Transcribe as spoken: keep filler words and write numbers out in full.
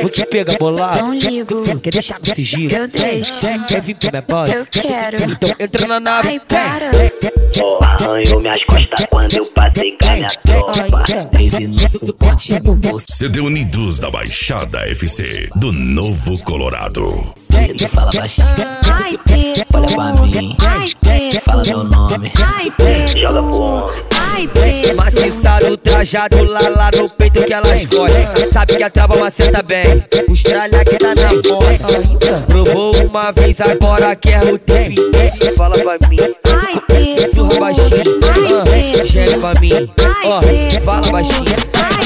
vou te pegar bolado. Não ligo, Quer deixar no sigilo? eu deixo. Quer vir pra minha base? Eu quero. Então entra na nave. Ai, para. Oh, arranhou minhas costas quando eu passei com a minha tropa. treze no suporte no bolso. C D Unidos da Baixada F C do Novo Colorado. Tu fala baixinho, Ai, preto. olha pra mim. Ai, preto. Fala meu nome. Ai, preto. Joga pro homem. Ai, preto. Maciçado, trajado lá, lá no peito que elas gostam. Sabe que a trava maceta bem. Os tralha que tá na porta. Provou uma vez, agora quer o tempo. Fala pra mim. Ai, preto. Sussurra baixinho. Ai, Ah, preto. gere pra mim. Ai, Ó, preto. fala baixinho. Ai,